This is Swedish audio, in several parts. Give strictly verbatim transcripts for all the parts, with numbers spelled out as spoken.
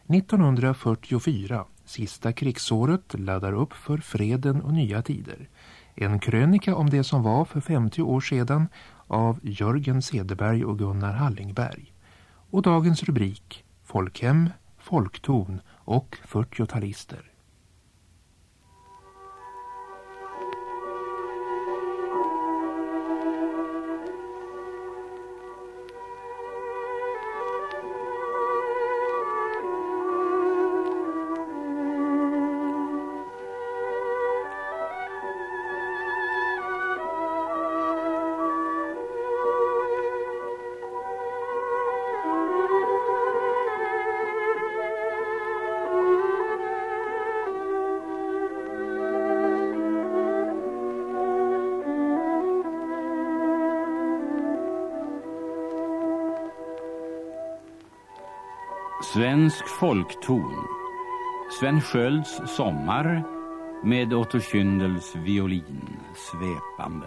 nittonhundrafyrtiofyra, sista krigsåret, laddar upp för freden och nya tider. En krönika om det som var för femtio år sedan av Jörgen Cederberg och Gunnar Hallingberg. Och dagens rubrik: Folkhem, folkton och fyrtiotalister. Svensk folkton. Sven Skölds sommar med Otto Kyndels violin svepande.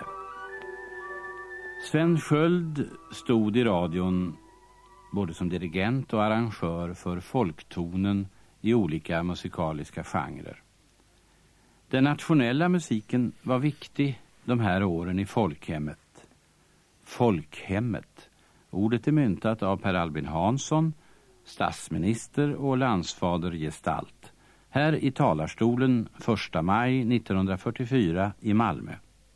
Sven Sköld stod i radion både som dirigent och arrangör för folktonen i olika musikaliska genrer. Den nationella musiken var viktig de här åren i folkhemmet. Folkhemmet. Ordet är myntat av Per Albin Hansson, statsminister och landsfadergestalt, här i talarstolen första maj nittonhundrafyrtiofyra i Malmö.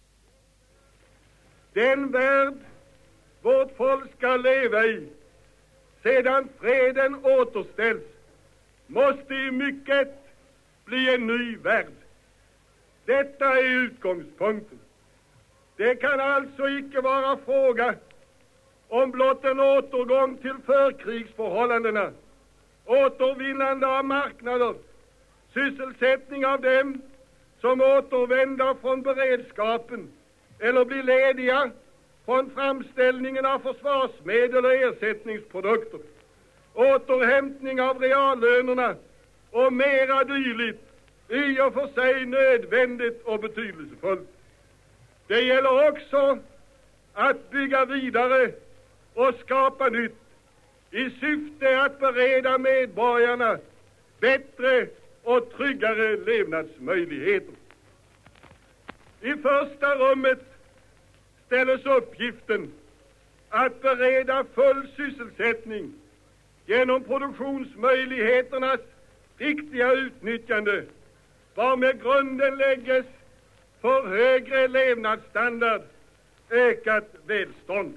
Den värld vårt folk ska leva i sedan freden återställs måste i mycket bli en ny värld. Detta är utgångspunkten. Det kan alltså icke vara fråga om blott en återgång till förkrigsförhållandena, återvinnande av marknader, sysselsättning av dem som återvänder från beredskapen eller blir lediga från framställningen av försvarsmedel och ersättningsprodukter, återhämtning av reallönerna och mera dylikt, i och för sig nödvändigt och betydelsefullt. Det gäller också att bygga vidare och skapa nytt i syfte att bereda medborgarna bättre och tryggare levnadsmöjligheter. I första rummet ställs uppgiften att bereda full sysselsättning genom produktionsmöjligheternas riktiga utnyttjande, varmed grunden lägges för högre levnadsstandard, ökat välstånd.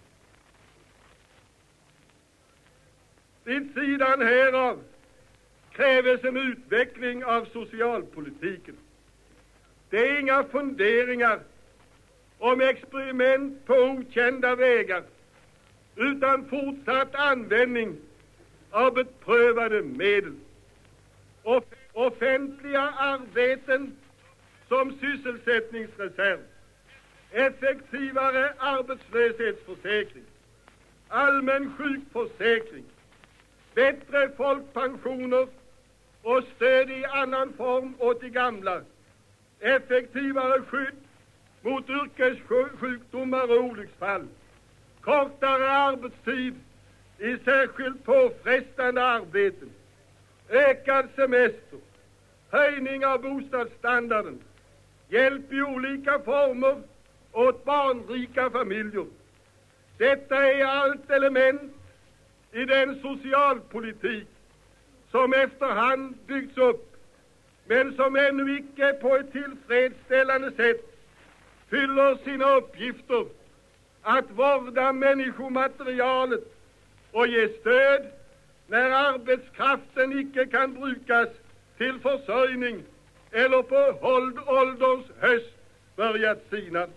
Vid sidan härav krävs en utveckling av socialpolitiken. Det är inga funderingar om experiment på okända vägar, utan fortsatt användning av beprövade medel. Off- offentliga arbeten som sysselsättningsreserv, effektivare arbetslöshetsförsäkring, allmän sjukförsäkring, bättre folkpensioner och stöd i annan form åt de gamla, effektivare skydd mot yrkessjukdomar och olycksfall, kortare arbetstid i särskilt påfrestande arbeten, ökad semester, höjning av bostadsstandarden, hjälp i olika former åt barnrika familjer. Detta är allt element i den socialpolitik som efterhand byggts upp, men som ännu icke på ett tillfredsställande sätt fyller sina uppgifter att vårda människomaterialet och ge stöd när arbetskraften icke kan brukas till försörjning eller på ålderns höst börjat sina.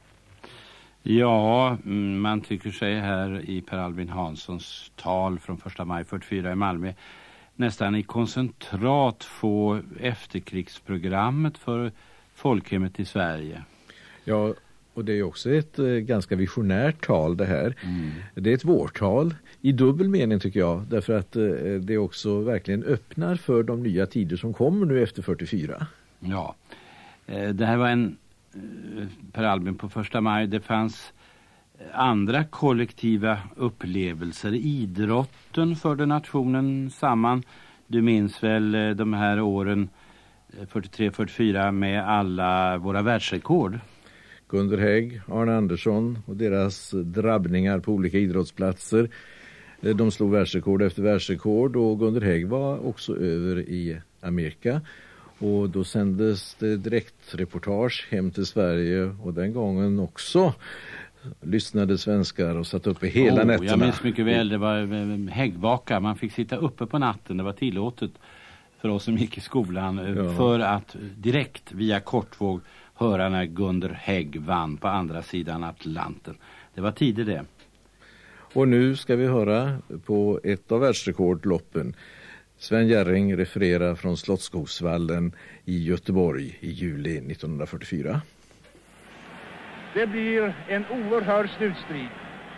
Ja, man tycker sig här i Per Albin Hanssons tal från första maj fyrtiofyra i Malmö nästan i koncentrat få efterkrigsprogrammet för folkhemmet i Sverige. Ja, och det är också ett eh, ganska visionärt tal det här. Mm. Det är ett vårtal i dubbel mening tycker jag, därför att eh, det också verkligen öppnar för de nya tider som kommer nu efter fyrtiofyra. Ja, eh, det här var en eh, Per Albin på första maj. Det fanns andra kollektiva upplevelser. Idrotten förde nationen samman. Du minns väl de här åren fyrtiotre fyrtiofyra med alla våra världsrekord? Gunder Hägg, Arne Andersson och deras drabbningar på olika idrottsplatser. De slog världsrekord efter världsrekord och Gunder Hägg var också över i Amerika. Och då sändes det direktreportage hem till Sverige och den gången också lyssnade svenskar och satt uppe hela oh, nätterna. Jag minns mycket väl, det var häggbaka. Man fick sitta uppe på natten, det var tillåtet för oss som gick i skolan ja. för att direkt via kortvåg höra när Gunder Hägg vann på andra sidan Atlanten. Det var tider det. Och nu ska vi höra på ett av världsrekordloppen. Sven Jerring refererar från Slottsskogsvallen i Göteborg i juli nittonhundrafyrtiofyra. Det blir en oerhörd slutstrid.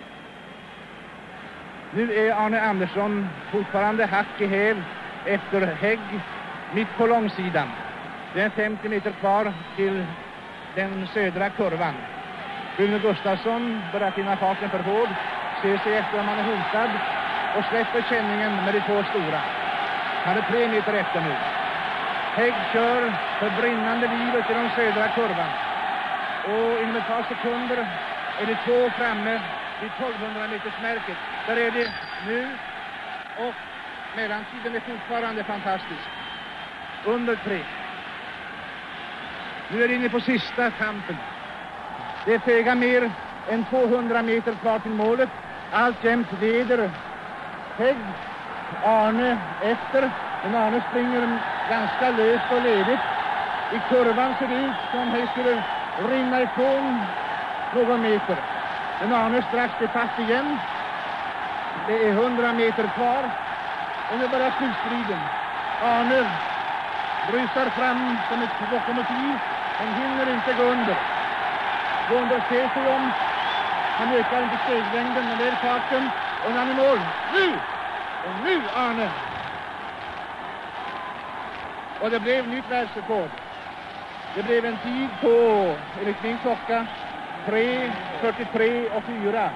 Nu är Arne Andersson fortfarande hack i häl efter Hägg mitt på långsidan. Det är femtio meter kvar till den södra kurvan. Rune Gustafsson börjar finna farten för hård, ser sig efter om han är hotad och släpper känningen med de två stora. Han är tre meter efter nu. Hägg kör för brinnande livet i den södra kurvan. Och inom ett par sekunder är det två framme vid tolvhundra meters märket. Där är det nu och mellantiden är fortfarande fantastisk. Under tre. Nu är det inne på sista kampen. Det är föga mer än tvåhundra meter kvar till målet. Alltjämt leder Hägg. Arne efter. Men Arne springer ganska löst och ledigt. I kurvan ser det ut som Hägg skulle rinna ifrån någon meter. Men Arne strax är fast igen. Det är hundra meter kvar. Och nu börjar slutstriden. Arne rusar fram som ett lokomotiv. Han hinner inte gå under. Gå under ser sig om. Han ökar inte steglängden men det är farten. Och han är mål. Nu! Och nu Arne! Och det blev nytt världsrekord. Det blev en tid på, enligt min klocka, tre fyrtiotre och fyra.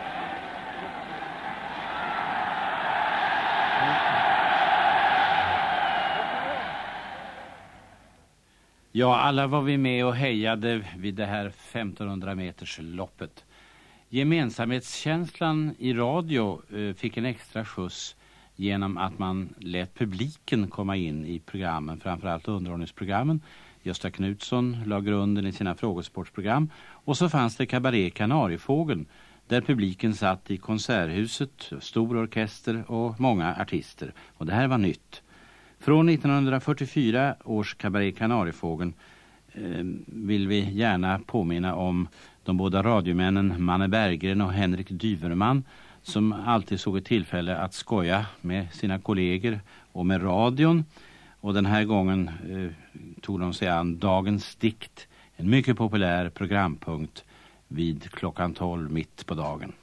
Ja, alla var vi med och hejade vid det här femtonhundra meters loppet. Gemensamhetskänslan i radio eh, fick en extra skjuts genom att man lät publiken komma in i programmen, framförallt underhållningsprogrammen. Gösta Knutsson la grunden i sina frågesportsprogram och så fanns det Kabaré Kanariefågeln där publiken satt i konserthuset, stor orkester och många artister. Och det här var nytt. Från nittonhundrafyrtiofyra års Kabaré Kanariefågeln eh, vill vi gärna påminna om de båda radiomännen Manne Berggren och Henrik Dyverman som alltid såg ett tillfälle att skoja med sina kollegor och med radion. Och den här gången eh, tog de sig an Dagens dikt, en mycket populär programpunkt vid klockan tolv mitt på dagen.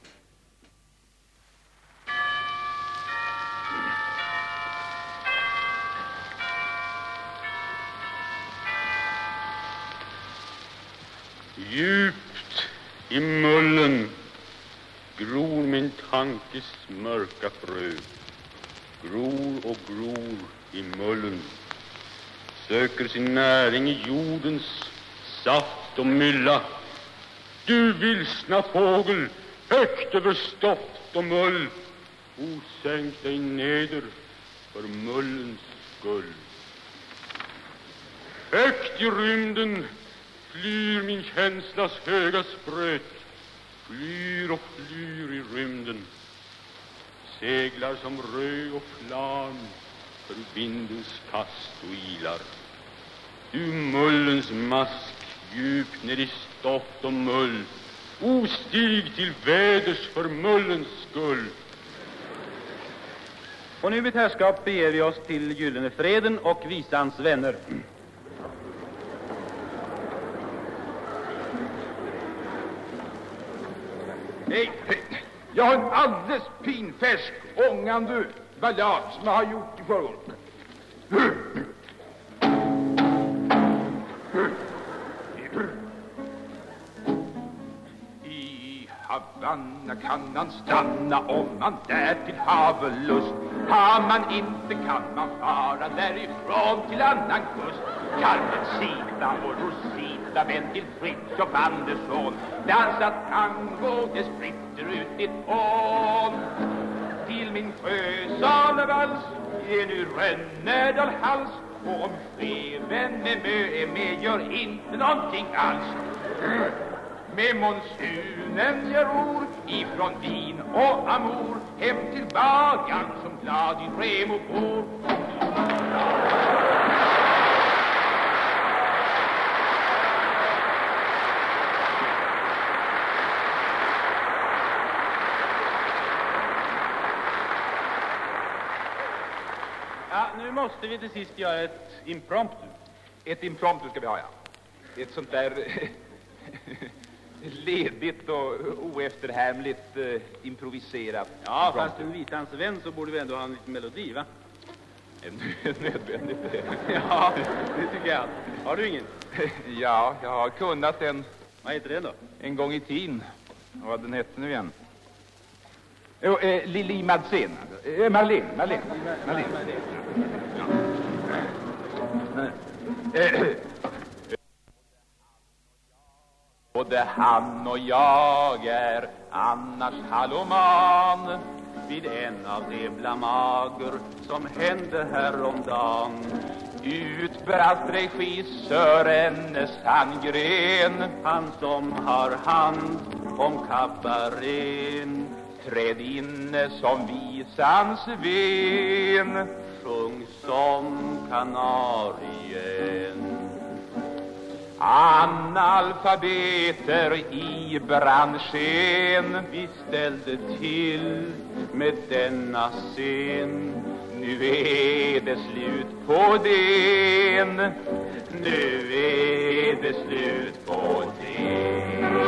Djupt i mullen gror min tankes mörka frö. Gror och gror i mullen. Söker sin näring i jordens saft och mylla. Du vilsna fågel, högt över stoft och mull. O, sänk dig neder för mullens skull. Högt i rymden flyr min känslas höga spröt. Flyr och flyr i rymden. Seglar som rö och flam för vindens kast och ilar. Du mullens mask djupt ner i stoft och mull. O, stig till väders för mullens skull. Och nu, mitt herrskap, beger vi oss till Gyllene Freden och visans vänner. Hej, jag har en alldeles pinfärsk, ångande ballad som jag har gjort i förrgår. I Havanna kan man stanna om man där till havelust Kan man inte kan man fara därifrån till annan kust. Carmencita och Rosita, vän till Fritz och Andersson. Dansa tango, det spritter ut ditt ån. Till min sjösalevals ger nu Rönnerdal hals. Och om skreven med mö är med gör inte någonting alls. Med monsunen jag ror ifrån vin och amor hem till bagan som glad i Remo bor. Ja, nu måste vi till sist göra ett impromptu. Ett impromptu ska vi ha, ja. Ett sånt där ledigt och oefterhärmligt eh, improviserat. Ja, impromptu. fast en visans vän så borde vi ändå ha en liten melodi, va? Nödvändigt. Ja, det tycker jag. Har du ingen? Ja, jag har kunnat en... Vad heter den då? En gång i tiden. Vad den hette nu igen? Jo, eh, Lili Madsen. Eh, Marlene, Marlene. Marlene. Ja. Eh, både han och jag är annars halloman vid en av de blamager som hände häromdagen. Utbrast regissören Sandgren, han som har hand om kabarén. Träd inne som visans ven, sjung som kanarien. Analfabeter i branschen, vi ställde till med denna scen. Nu är det slut på den, nu är det slut på den.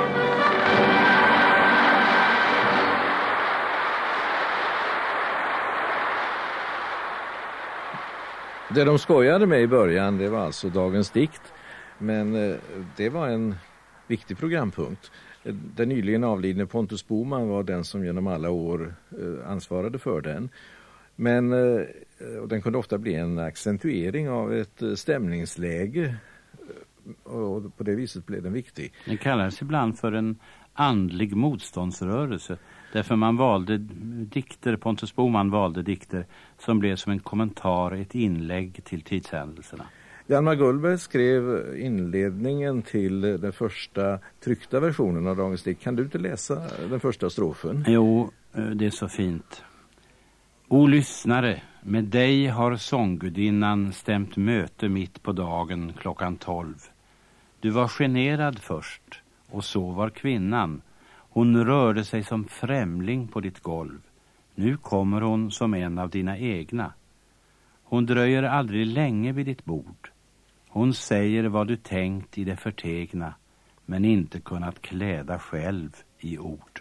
Det de skojade med i början, det var alltså dagens dikt. Men det var en viktig programpunkt. Den nyligen avlidne Pontus Boman var den som genom alla år ansvarade för den. Men och den kunde ofta bli en accentuering av ett stämningsläge, och på det viset blev den viktig. Den kallades ibland för en andlig motståndsrörelse, därför man valde dikter, Pontus Boman valde dikter som blev som en kommentar, ett inlägg till tidshändelserna. Hjalmar Gullberg skrev inledningen till den första tryckta versionen av dagens dikt. Kan du inte läsa den första strofen? Jo, det är så fint. O lyssnare, med dig har sånggudinnan stämt möte mitt på dagen klockan tolv. Du var generad först, och så var kvinnan. Hon rörde sig som främling på ditt golv. Nu kommer hon som en av dina egna. Hon dröjer aldrig länge vid ditt bord. Hon säger vad du tänkt i det förtegna, men inte kunnat kläda själv i ord.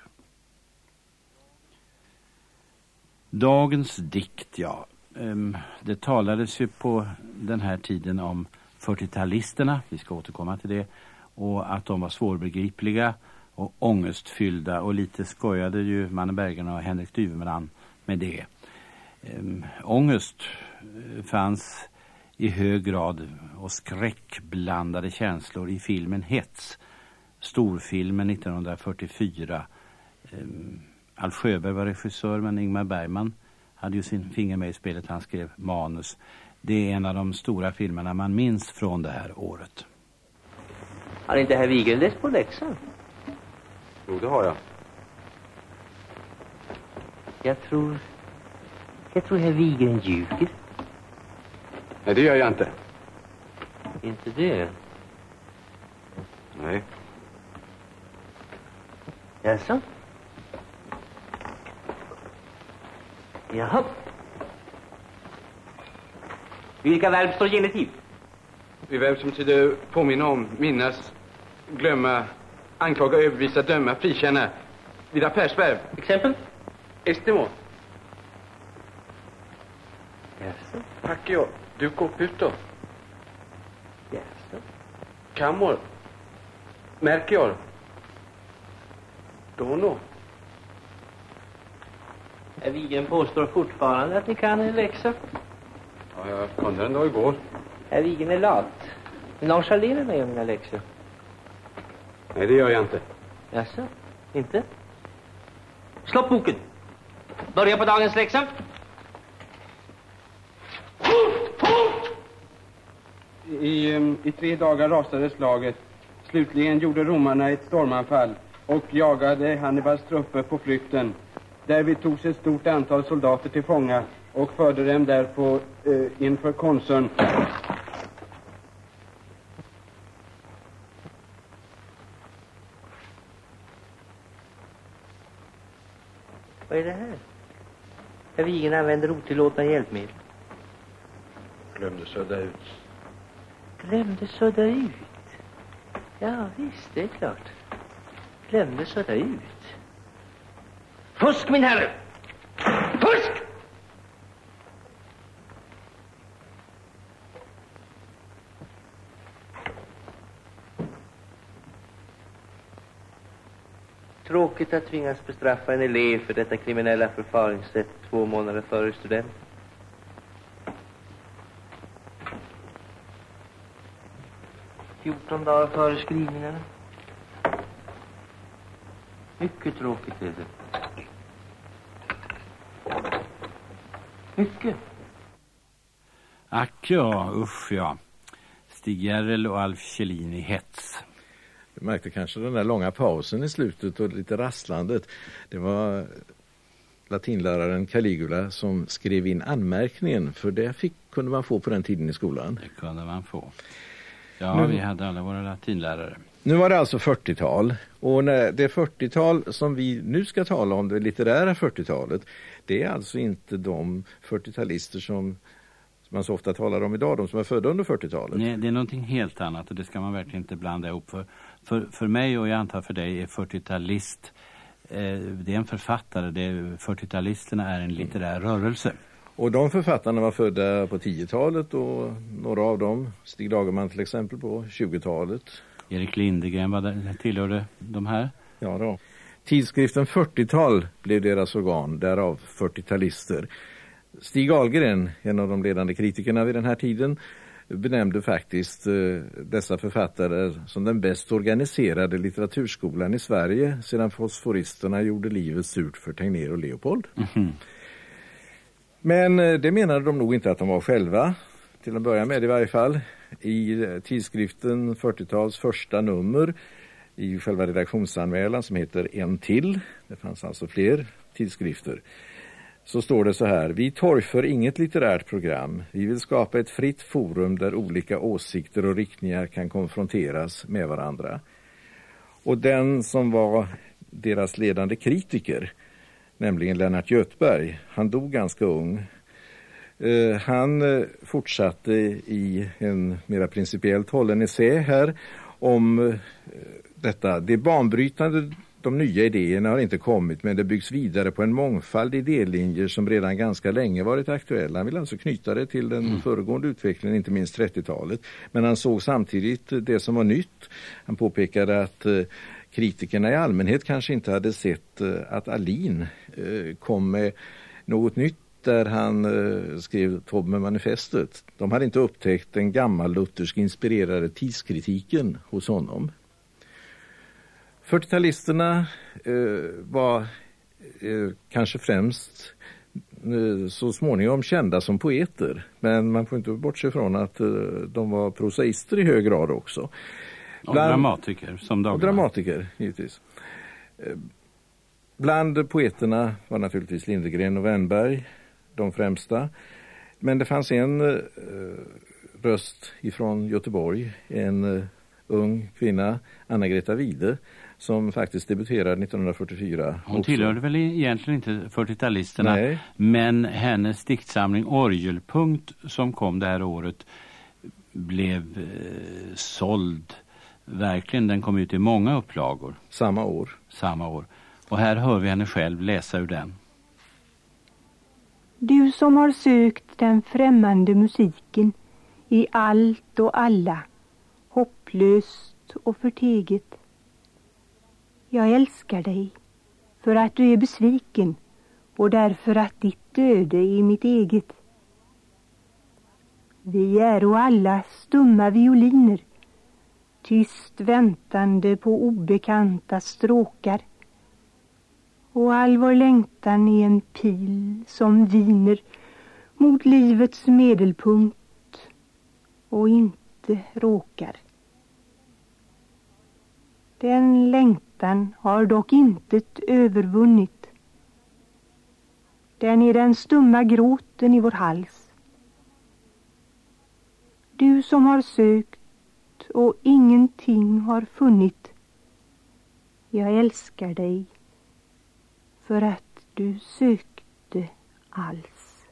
Dagens dikt, ja. Det talades ju på den här tiden om fyrtiotalisterna, vi ska återkomma till det, och att de var svårbegripliga och ångestfyllda, och lite skojade ju Mannebergen och Henrik Dyveman med det. Um, ångest fanns i hög grad och skräckblandade känslor i filmen Hets, storfilmen nittonhundrafyrtiofyra. Um, Alf Sjöberg var regissör, men Ingmar Bergman hade ju sin finger med i spelet, han skrev manus. Det är en av de stora filmerna man minns från det här året. Har inte herr Wigren läst på läxan? Jo, det har jag. Jag tror... Jag tror herr Wigren ljuger. Nej, det gör jag inte. Inte det? Nej. Jaså? Jaha. Vilka verb står genitiv? Det är verb som betyder påminna om, minnas, glömma, anklaga, övervisa, döma, frikänna. Vid affärsverb. Exempel? Estimo. Jaså? Pacchio. Du koputo. Jaså? Camor. Merkior. Dono. Herr Wigren påstår fortfarande att ni kan en läxa. Ja, jag kunde den då igår. Herr Wigren är lat. Nonchalerar mig om mina läxor. Nej, det gör jag inte. Jaså? Inte? Slå boken. Börja på dagens läxa. I, I tre dagar rasade slaget. Slutligen gjorde romarna ett stormanfall och jagade Hannibals trupper på flykten. Därvid togs ett stort antal soldater till fånga och förde dem därpå eh, inför konsuln. Vad är det här? Herr Wigren använder otillåtna hjälpmedel. Glömde sudda ut. Glömde sudda ut? Ja, visst, det är klart. Glömde sudda ut. Fusk, min herre! Fusk! Tråkigt att tvingas bestraffa en elev för detta kriminella förfaringssätt två månader före student. fjorton dagar före skrivningarna. Mycket tråkigt är det. Mycket. Ack ja, usch ja. Stig Järrel och Alf Kjellin i hets. Du märkte kanske den där långa pausen i slutet och lite rasslandet. Det var latinläraren Caligula som skrev in anmärkningen, för det fick, kunde man få på den tiden i skolan. Det kunde man få. Ja, nu, vi hade alla våra latinlärare. Nu var det alltså fyrtiotal, och när det fyrtiotal som vi nu ska tala om, det litterära fyrtiotalet, det är alltså inte de fyrtiotalister som man så ofta talar om idag, de som är födda under fyrtiotalet. Nej, det är någonting helt annat och det ska man verkligen inte blanda ihop. För, för, för mig och jag antar för dig är fyrtiotalist, eh, det är en författare, det är, fyrtiotalisterna är en litterär rörelse. Och de författarna var födda på tiotalet och några av dem, Stig Dagerman till exempel, på tjugotalet. Erik Lindegren var där, tillhörde de här. Ja då. Tidskriften fyrtiotal blev deras organ, därav fyrtiotalister. Stig Ahlgren, en av de ledande kritikerna vid den här tiden, benämnde faktiskt eh, dessa författare som den bäst organiserade litteraturskolan i Sverige sedan fosforisterna gjorde livet surt för Tegnér och Leopold. Mm-hmm. Men eh, det menade de nog inte att de var själva, till att börja med i varje fall. I eh, tidskriften fyrtiotals första nummer, i själva redaktionsanmälan som heter En till, det fanns alltså fler tidskrifter, så står det så här: vi torgför inget litterärt program. Vi vill skapa ett fritt forum där olika åsikter och riktningar kan konfronteras med varandra. Och den som var deras ledande kritiker, nämligen Lennart Göthberg, han dog ganska ung. Uh, han uh, fortsatte i en mera principiellt hållen essä här om uh, detta. Det banbrytande, de nya idéerna har inte kommit, men det byggs vidare på en mångfald idélinjer som redan ganska länge varit aktuella. Han vill alltså knyta det till den mm. föregående utvecklingen, inte minst trettiotalet. Men han såg samtidigt det som var nytt. Han påpekade att uh, kritikerna i allmänhet kanske inte hade sett uh, att Alin uh, kom med något nytt där han uh, skrev Tobbe-manifestet. De hade inte upptäckt den gammal luthersk inspirerade tidskritiken hos honom. fyrtiotalisterna uh, var uh, kanske främst uh, så småningom kända som poeter, men man får inte bortse från att uh, de var prosaister i hög grad också. Och Bland, dramatiker som Dagerman. Och dramatiker, givetvis. Uh, bland poeterna var naturligtvis Lindegren och Wennberg de främsta. Men det fanns en uh, röst ifrån Göteborg, en uh, ung kvinna, Anna-Greta Wide, som faktiskt debuterade nittonhundrafyrtiofyra. Hon också. Tillhörde väl egentligen inte fyrtiotalisterna, Nej. men hennes diktsamling Orgelpunkt som kom det här året blev eh, såld. Verkligen, den kom ut i många upplagor. Samma år. Samma år. Och här hör vi henne själv läsa ur den. Du som har sökt den främmande musiken i allt och alla, hopplöst och förteget. Jag älskar dig för att du är besviken och därför att ditt öde är mitt eget. Vi är och alla stumma violiner, tyst väntande på obekanta stråkar, och all vår längtan är en pil som viner mot livets medelpunkt och inte råkar. Den längtan har dock intet övervunnit. Den är den stumma gråten i vår hals. Du som har sökt och ingenting har funnit, jag älskar dig för att du sökte alls.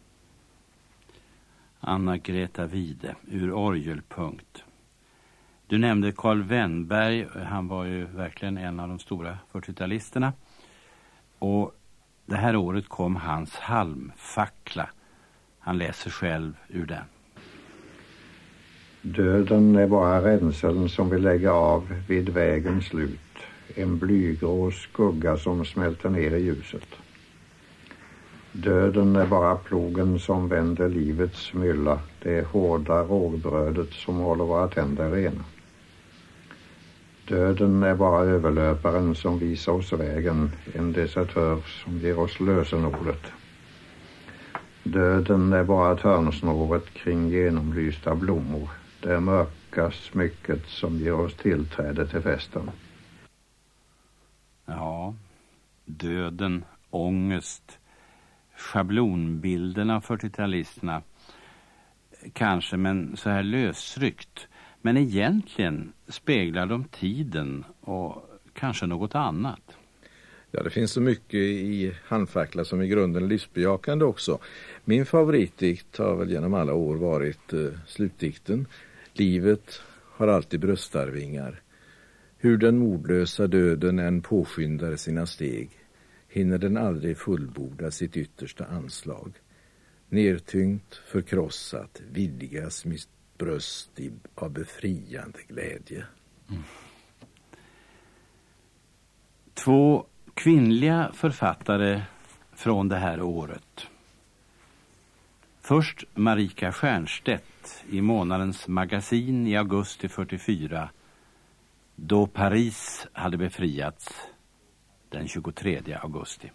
Anna-Greta Wide ur Orgelpunkt. Du nämnde Carl Wennberg, han var ju verkligen en av de stora fyrtiotalisterna. Och det här året kom hans halmfackla. Han läser själv ur den. Döden är bara ränseln som vi lägger av vid vägens slut. En blygrå skugga som smälter ner i ljuset. Döden är bara plogen som vänder livets mylla. Det hårda rågbrödet som håller våra tänder rena. Döden är bara överlöparen som visar oss vägen. En desertör som ger oss lösenordet. Döden är bara törnsnåret kring genomlysta blommor. Det mörka smycket som ger oss tillträde till festen. Ja, döden, ångest, schablonbilderna av fyrtiotalisterna. Kanske, men så här lösryckt. Men egentligen speglar de tiden och kanske något annat. Ja, det finns så mycket i handfackla som i grunden livsbejakande också. Min favoritdikt har väl genom alla år varit eh, slutdikten. Livet har alltid bröstarvingar. Hur den mordlösa döden än påskyndar sina steg, hinner den aldrig fullborda sitt yttersta anslag. Nertyngt, förkrossat, vidgas mitt bröst i, av befriande glädje. Mm. Två kvinnliga författare från det här året. Först Marika Stiernstedt i månadens magasin i augusti fyrtiofyra, då Paris hade befriats den tjugotredje augusti.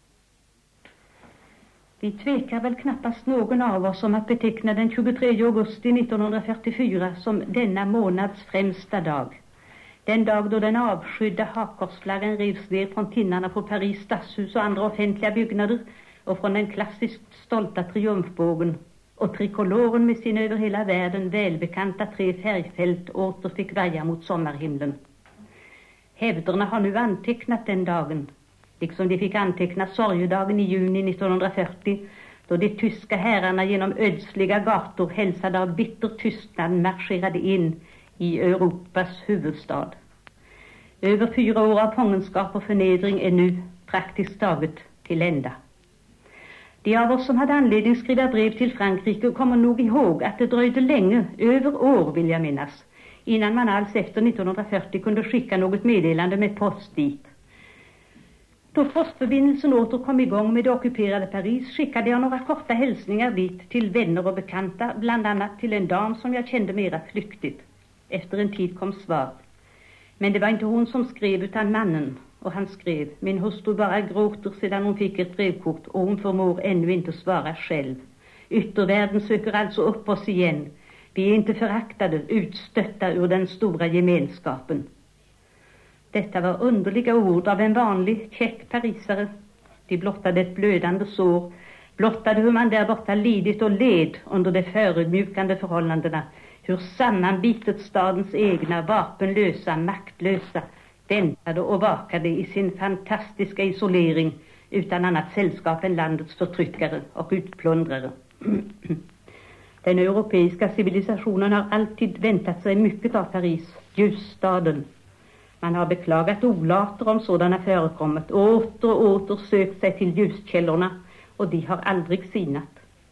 Vi tvekar väl knappast någon av oss om att beteckna den tjugotredje augusti nittonhundrafyrtiofyra som denna månads främsta dag. Den dag då den avskydda hakkorsflaggan rivs ner från tinnarna på Paris stadshus och andra offentliga byggnader och från den klassiskt stolta triumfbågen och trikoloren med sina över hela världen välbekanta tre färgfält åter fick vaja mot sommarhimlen. Hävderna har nu antecknat den dagen, liksom de fick anteckna sorgedagen i juni nittonhundrafyrtio, då de tyska herrarna genom ödsliga gator hälsade av bitter tystnad marscherade in i Europas huvudstad. Över fyra år av fångenskap och förnedring är nu praktiskt taget till ända. De av oss som hade anledning skriva brev till Frankrike kommer nog ihåg att det dröjde länge, över år vill jag minnas, innan man alls efter nittonhundrafyrtio kunde skicka något meddelande med post dit. Då postförbindelsen åter kom igång med det ockuperade Paris skickade jag några korta hälsningar dit till vänner och bekanta, bland annat till en dam som jag kände mera flyktigt. Efter en tid kom svar. Men det var inte hon som skrev utan mannen, och han skrev: min hustru bara gråter sedan hon fick ett brevkort och hon förmår ännu inte svara själv. Yttervärlden söker alltså upp oss igen. Vi är inte föraktade, utstötta ur den stora gemenskapen. Detta var underliga ord av en vanlig käck parisare. De blottade ett blödande sår, blottade hur man där borta lidit och led under de förödmjukande förhållandena, hur sammanbitet stadens egna, vapenlösa, maktlösa, väntade och vakade i sin fantastiska isolering utan annat sällskap än landets förtryckare och utplundrare. Den europeiska civilisationen har alltid väntat sig mycket av Paris, ljusstaden. Man har beklagat olater om sådana förekommit och åter och åter sökt sig till ljuskällorna, och de har aldrig sinat.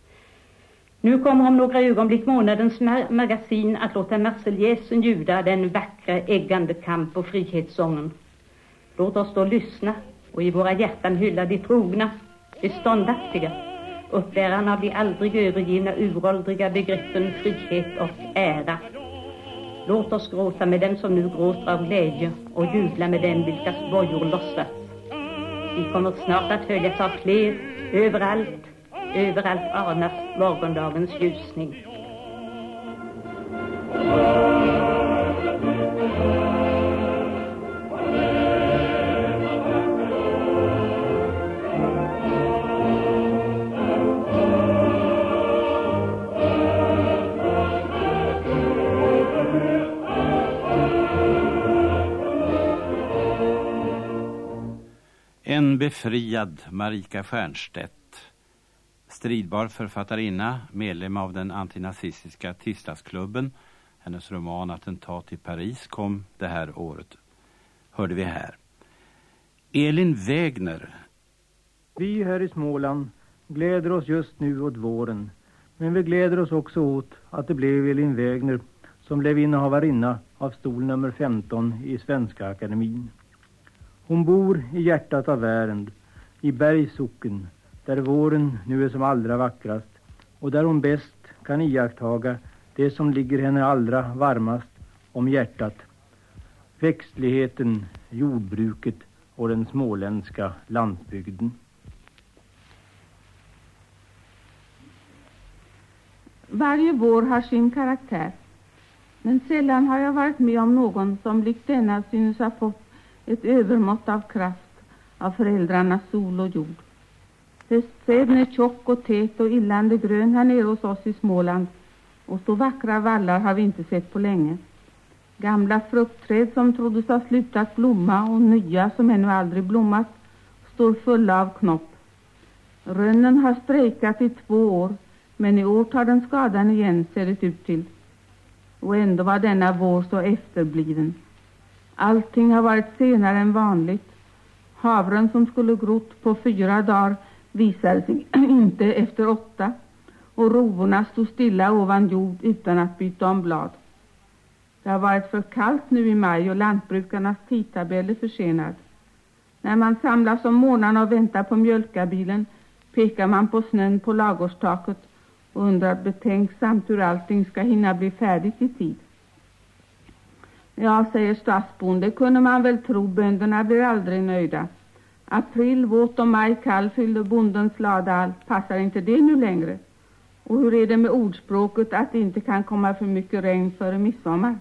Nu kommer om några ögonblick månadens ma- magasin att låta Marseljäsen ljuda den vackra äggande kamp- och frihetssången. Låt oss då lyssna och i våra hjärtan hylla de trogna, de ståndaktiga, upplärarna av de aldrig övergivna uråldriga begreppen frihet och ära. Låt oss gråta med dem som nu gråter av glädje och jubla med dem vilkas bojor lossas. Vi kommer snart att följas av fler, överallt, överallt anas morgondagens ljusning. En befriad Marika Stiernstedt, stridbar författarinna, medlem av den antinazistiska tisdagsklubben. Hennes roman Attentat i Paris kom det här året, hörde vi här. Elin Wägner. Vi här i Småland gläder oss just nu åt våren, men vi gläder oss också åt att det blev Elin Wägner som blev innehavarinna av stol nummer femton i Svenska Akademin. Hon bor i hjärtat av Värend, i Bergssocken, där våren nu är som allra vackrast och där hon bäst kan iakttaga det som ligger henne allra varmast om hjärtat. Växtligheten, jordbruket och den småländska landsbygden. Varje vår har sin karaktär, men sällan har jag varit med om någon som likt denna synes ha fått ett övermått av kraft av föräldrarnas sol och jord. Höstträden är tjock och tät och illande grön här nere hos oss i Småland, och så vackra vallar har vi inte sett på länge. Gamla fruktträd som troddes ha slutat blomma och nya som ännu aldrig blommat står fulla av knopp. Rönnen har strejkat i två år, men i år tar den skadan igen, ser det ut till. Och ändå var denna vår så efterbliven. Allting har varit senare än vanligt. Havren som skulle grott på fyra dagar visade sig inte efter åtta, och rovorna stod stilla ovan jord utan att byta om blad. Det har varit för kallt nu i maj och lantbrukarnas tidtabell är försenad. När man samlas om morgnarna och väntar på mjölkabilen pekar man på snön på lagårdstaket och undrar betänksamt hur allting ska hinna bli färdigt i tid. Ja, säger stadsbon, det kunde man väl tro, bönderna blir aldrig nöjda. April, våt och maj kall fyllde bondens lada allt. Passar inte det nu längre? Och hur är det med ordspråket att det inte kan komma för mycket regn före midsommar?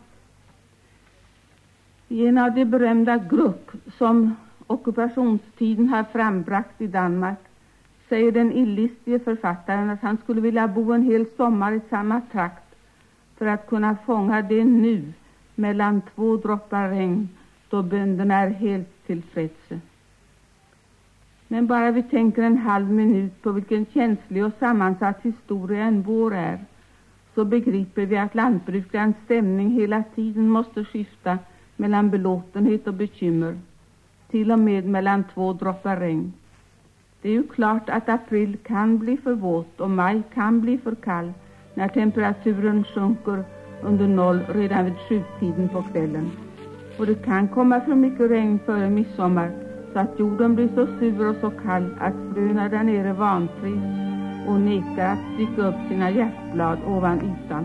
I en av de berömda grupp som ockupationstiden har frambragt i Danmark säger den illistige författaren att han skulle vilja bo en hel sommar i samma trakt för att kunna fånga det nu mellan två droppar regn då bönderna är helt tillfreds. Men bara vi tänker en halv minut på vilken känslig och sammansatt historia en vår är, så begriper vi att lantbrukarens stämning hela tiden måste skifta mellan belåtenhet och bekymmer, till och med mellan två droppar regn. Det är ju klart att april kan bli för våt och maj kan bli för kall när temperaturen sjunker under noll redan vid sjutiden på kvällen. Och det kan komma för mycket regn före midsommar så att jorden blir så sur och så kall att fröna där nere vantrivs och nekar att sticka upp sina hjärtblad ovan ytan.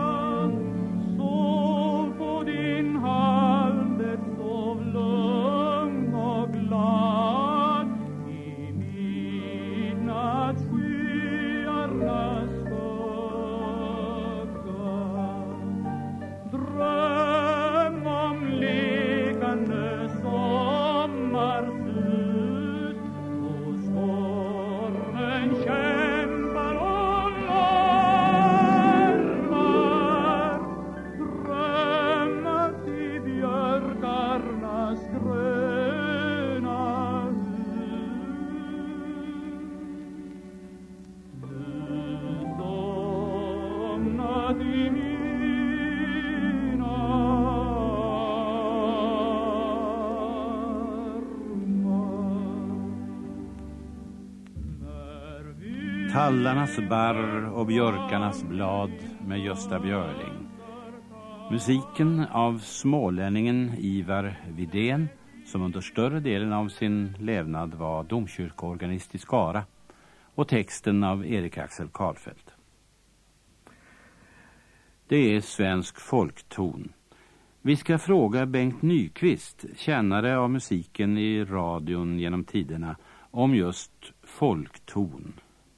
Sov på din halm, sov lugnt. Tallarnas barr och björkarnas blad med Gösta Björling. Musiken av smålänningen Ivar Vidén, som under större delen av sin levnad var domkyrkoorganist i Skara, och texten av Erik Axel Karlfeldt. Det är svensk folkton. Vi ska fråga Bengt Nyqvist, kännare av musiken i radion genom tiderna, om just folkton.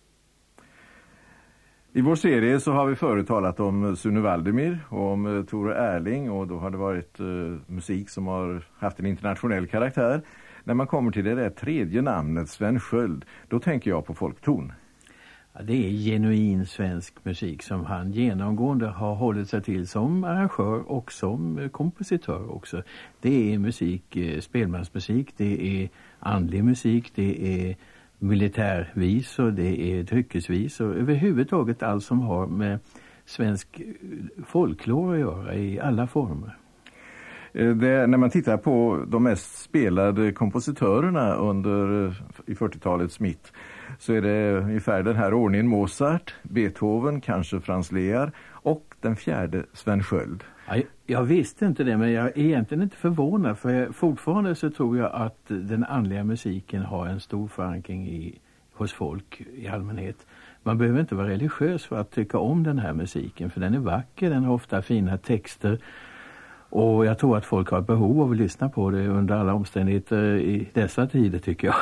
I vår serie så har vi förut talat om Sune Valdemir och om Tore Erling, och då har det varit uh, musik som har haft en internationell karaktär. När man kommer till det där tredje namnet, Sven Sköld, då tänker jag på folkton. Ja, det är genuin svensk musik som han genomgående har hållit sig till som arrangör och som kompositör också. Det är musik, spelmansmusik, det är andlig musik, det är militärvis och det är dryckesvis och överhuvudtaget allt som har med svensk folklore att göra i alla former. Det, när man tittar på de mest spelade kompositörerna under i fyrtiotalets mitt, så är det ungefär den här ordningen: Mozart, Beethoven, kanske Franz Lehár och den fjärde Sven Sköld. Jag, jag visste inte det, men jag är egentligen inte förvånad, för jag, fortfarande så tror jag att den andliga musiken har en stor förankring i, hos folk i allmänhet. Man behöver inte vara religiös för att tycka om den här musiken, för den är vacker, den har ofta fina texter. Och jag tror att folk har ett behov av att lyssna på det under alla omständigheter i dessa tider, tycker jag.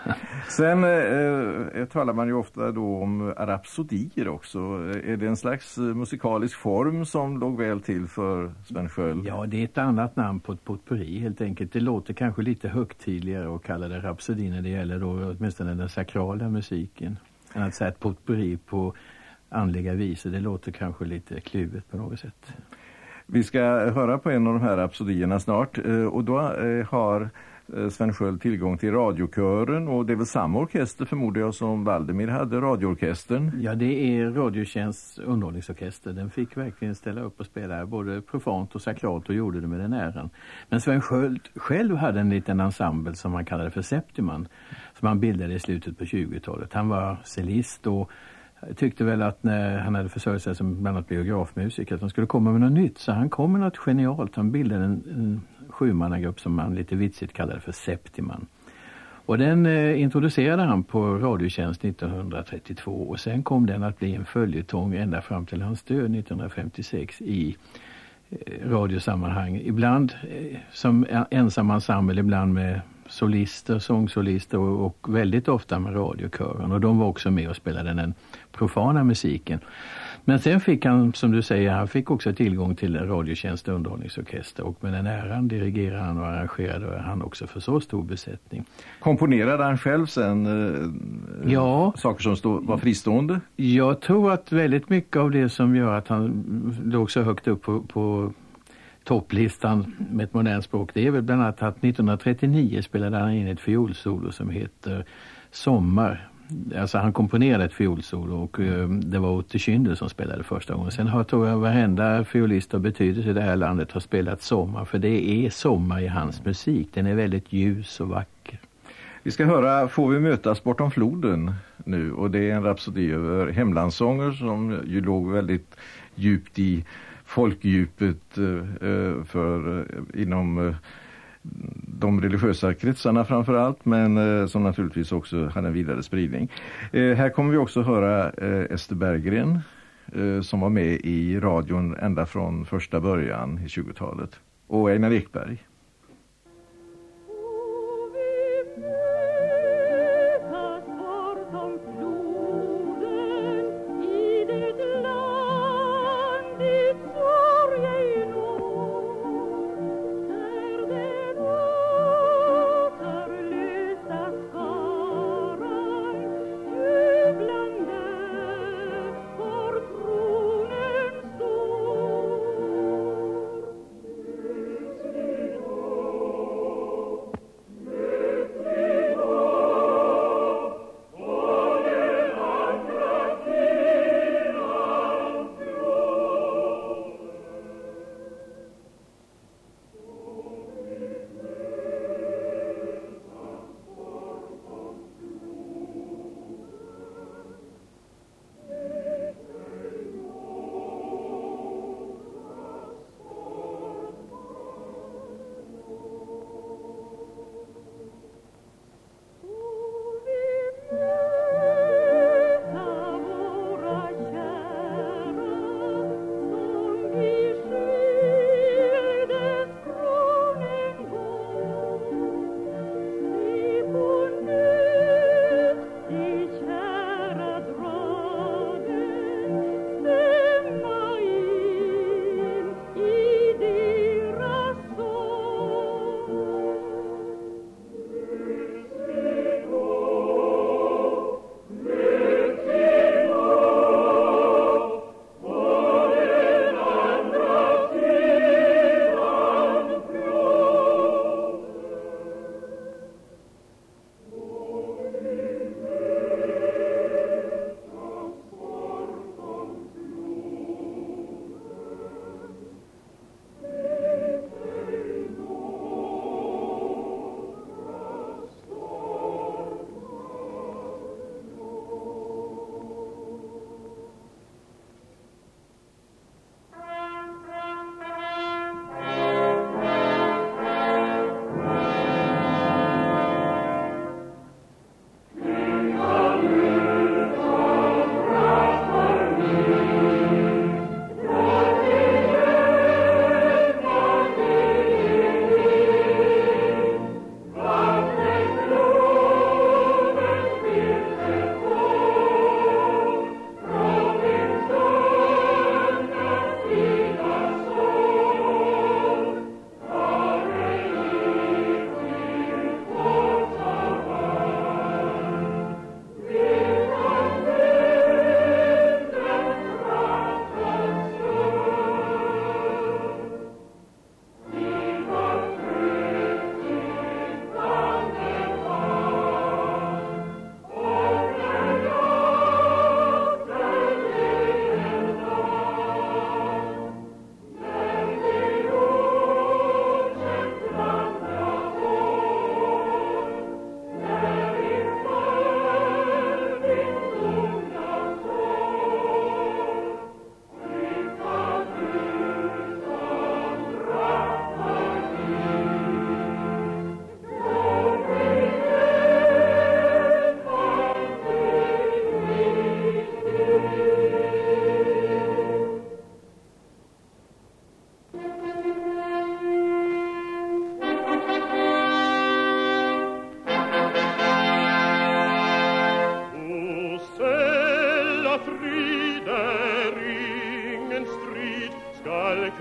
Sen eh, talar man ju ofta då om rapsodier också. Är det en slags musikalisk form som låg väl till för Sven Sköld? Ja, det är ett annat namn på ett potpourri helt enkelt. Det låter kanske lite högtidligare att kalla det rapsodi när det gäller då åtminstone den sakrala musiken. Än att säga ett potpourri på andliga visor, det låter kanske lite kluvet på något sätt. Vi ska höra på en av de här rapsodierna snart, och då har Sven Sköld tillgång till radiokören, och det är väl samma orkester förmodar jag som Valdemir hade, radioorkestern? Ja, det är Radiotjänsts underhållningsorkester. Den fick verkligen ställa upp och spela både profant och sakralt och gjorde det med den äran. Men Sven Sköld själv hade en liten ensemble som man kallade för Septiman, som han bildade i slutet på tjugotalet. Han var cellist och tyckte väl att när han hade försörjt sig som bland annat biografmusiker att han skulle komma med något nytt, så han kom med något genialt. Han bildade en, en sjumannagrupp som man lite vitsigt kallade för Septiman. Och den eh, introducerade han på Radiotjänst nittonhundratrettiotvå, och sen kom den att bli en följetong ända fram till hans död nittonhundrafemtiosex i eh, radiosammanhang. Ibland eh, som ensam ensemble, ibland med solister, sångsolister och, och väldigt ofta med radiokören, och de var också med och spelade den profana musiken. Men sen fick han, som du säger, han fick också tillgång till Radiotjänst underhållningsorkester, och med den äran dirigerade han och arrangerade han också för så stor besättning. Komponerade han själv sen eh, ja, saker som stod, var fristående? Jag tror att väldigt mycket av det som gör att han låg så högt upp på, på topplistan med ett modernt språk, det är väl bland annat att nittonhundratrettionio spelade han in ett fiolsolo som heter Sommar. Alltså han komponerade ett fiolsolo, och uh, det var Otto Schindler som spelade första gången. Sen har, tror jag, varenda fiolist av betydelse i det här landet har spelat sommar, för det är sommar i hans musik. Den är väldigt ljus och vacker. Vi ska höra Får vi mötas bortom floden nu, och det är en rapsodi över hemlandssånger som ju låg väldigt djupt i folkdjupet uh, för uh, inom uh, de religiösa kretsarna framförallt, men uh, som naturligtvis också hade en vidare spridning. Uh, här kommer vi också höra uh, Ester Berggren uh, som var med i radion ända från första början i tjugotalet, och Einar Ekberg. Thank you.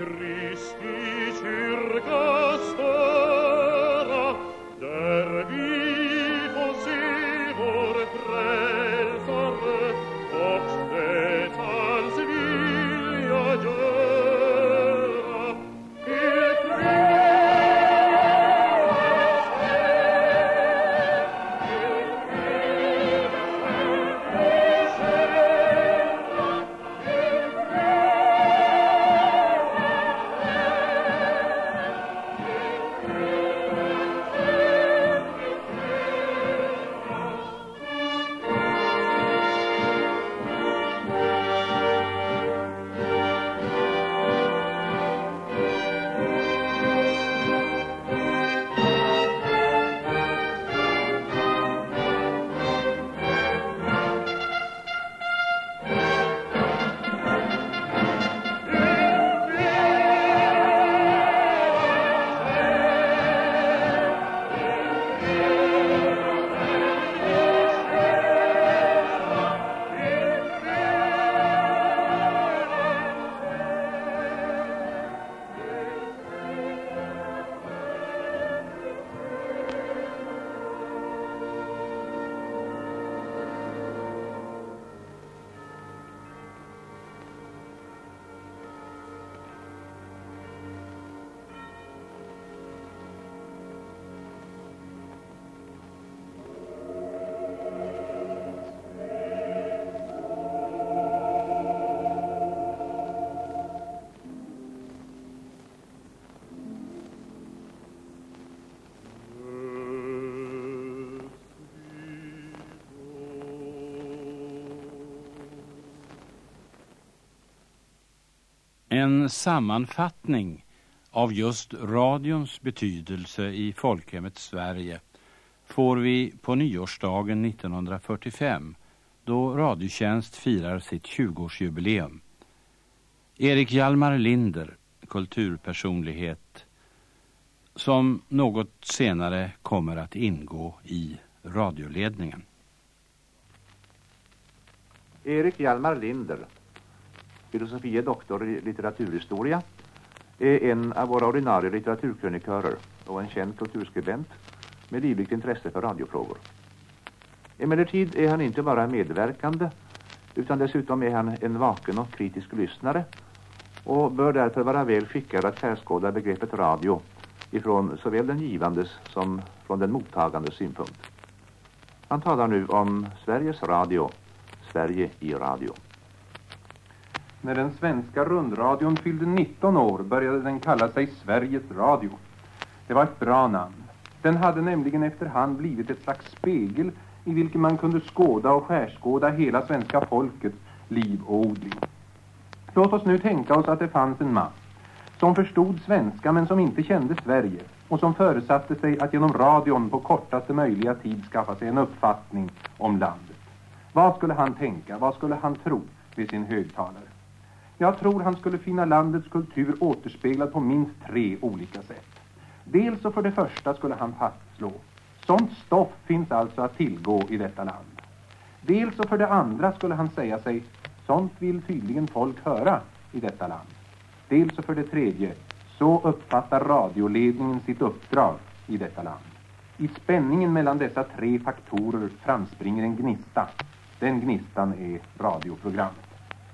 Kristi kyrka störa, där vi får se vår frälsare och det hans vilja göra. Ett En sammanfattning av just radions betydelse i folkhemmet Sverige får vi på nyårsdagen nittonhundrafyrtiofem, då Radiotjänst firar sitt tjugoårsjubileum. Erik Hjalmar Linder, kulturpersonlighet, som något senare kommer att ingå i radioledningen. Erik Hjalmar Linder, filosofie doktor i litteraturhistoria, är en av våra ordinarie litteraturkronikörer och en känd kulturskribent med livligt intresse för radiofrågor. Emellertid är han inte bara medverkande, utan dessutom är han en vaken och kritisk lyssnare och bör därför vara väl skickad att skärskåda begreppet radio ifrån såväl den givandes som från den mottagandes synpunkt. Han talar nu om Sveriges Radio, Sverige i radio. När den svenska rundradion fyllde nitton år började den kalla sig Sveriges Radio. Det var ett bra namn. Den hade nämligen efterhand blivit ett slags spegel i vilken man kunde skåda och skärskåda hela svenska folkets liv och odling. Låt oss nu tänka oss att det fanns en man som förstod svenska men som inte kände Sverige och som föresatte sig att genom radion på kortaste möjliga tid skaffa sig en uppfattning om landet. Vad skulle han tänka? Vad skulle han tro vid sin högtalare? Jag tror han skulle finna landets kultur återspeglad på minst tre olika sätt. Dels och för det första skulle han fastslå: sånt stoff finns alltså att tillgå i detta land. Dels och för det andra skulle han säga sig: sånt vill tydligen folk höra i detta land. Dels och för det tredje: så uppfattar radioledningen sitt uppdrag i detta land. I spänningen mellan dessa tre faktorer framspringer en gnista. Den gnistan är radioprogrammet.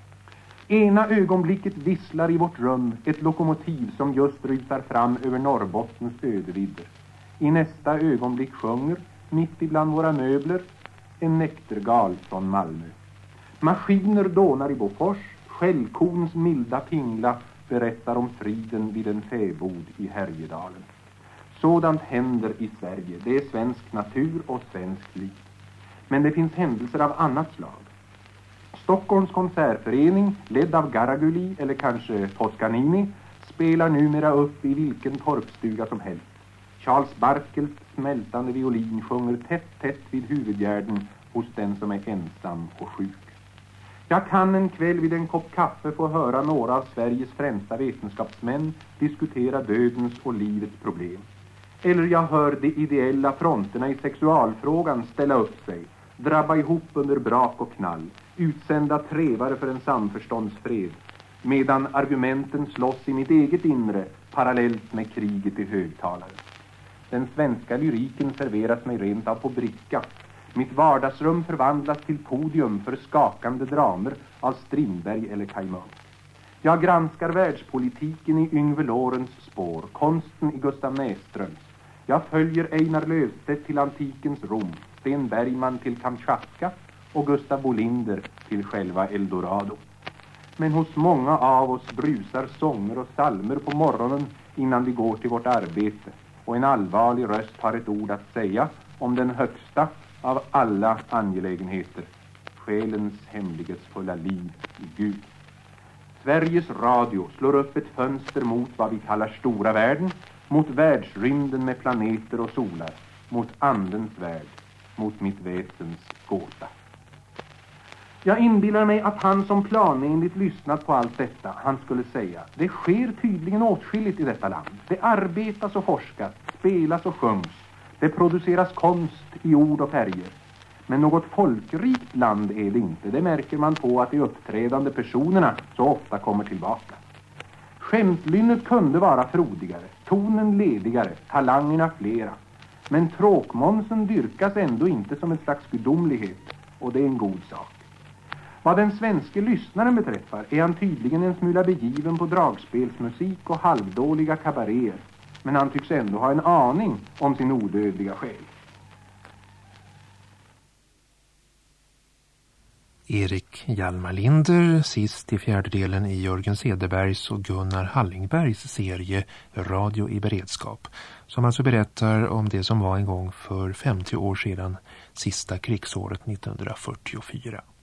Ena ögonblicket visslar i vårt rum ett lokomotiv som just rusar fram över Norrbottens ödevidder. I nästa ögonblick sjunger, mitt ibland våra möbler, en näktergal från Malmö. Maskiner dånar i Bofors, skällkons milda pingla berättar om friden vid en fäbod i Härjedalen. Sådant händer i Sverige, det är svensk natur och svensk liv. Men det finns händelser av annat slag. Stockholms konsertförening, ledd av Garaguli eller kanske Toscanini, spelar numera upp i vilken torpstuga som helst. Charles Barkels smältande violin sjunger tätt tätt vid huvudgärden hos den som är ensam och sjuk. Jag kan en kväll vid en kopp kaffe få höra några av Sveriges främsta vetenskapsmän diskutera dödens och livets problem. Eller jag hör de ideella fronterna i sexualfrågan ställa upp sig, drabba ihop under brak och knall, utsända trevare för en samförståndsfred, medan argumenten slåss i mitt eget inre parallellt med kriget i högtalare. Den svenska lyriken serveras mig rent av på bricka. Mitt vardagsrum förvandlas till podium för skakande dramer av Strindberg eller Kaj Munk. Jag granskar världspolitiken i Yngve Lorenz spår, konsten i Gustav Näsströms. Jag följer Einar Löfstedt till antikens Rom, Sten Bergman till Kamchatka och Gustav Bolinder till själva Eldorado. Men hos många av oss brusar sånger och salmer på morgonen innan vi går till vårt arbete, och en allvarlig röst har ett ord att säga om den högsta av alla angelägenheter, själens hemlighetsfulla liv i Gud. Sveriges Radio slår upp ett fönster mot vad vi kallar stora världen, mot världsrymden med planeter och solar, mot andens värld, mot mitt väsens gåta. Jag inbillar mig att han som planenligt lyssnat på allt detta, han skulle säga: det sker tydligen åtskilligt i detta land. Det arbetas och forskas, spelas och sjungs. Det produceras konst i ord och färger. Men något folkrikt land är det inte. Det märker man på att de uppträdande personerna så ofta kommer tillbaka. Skämtlynnet kunde vara frodigare, tonen ledigare, talangerna flera. Men tråkmånsen dyrkas ändå inte som en slags gudomlighet, och det är en god sak. Vad den svenske lyssnaren beträffar är han tydligen en smula begiven på dragspelsmusik och halvdåliga kabaréer, men han tycks ändå ha en aning om sin odödliga själ. Erik Hjalmar Linder, sist i fjärdedelen i Jörgen Cederbergs och Gunnar Hallingbergs serie Radio i beredskap, som alltså berättar om det som var en gång för femtio år sedan, sista krigsåret nittonhundrafyrtiofyra.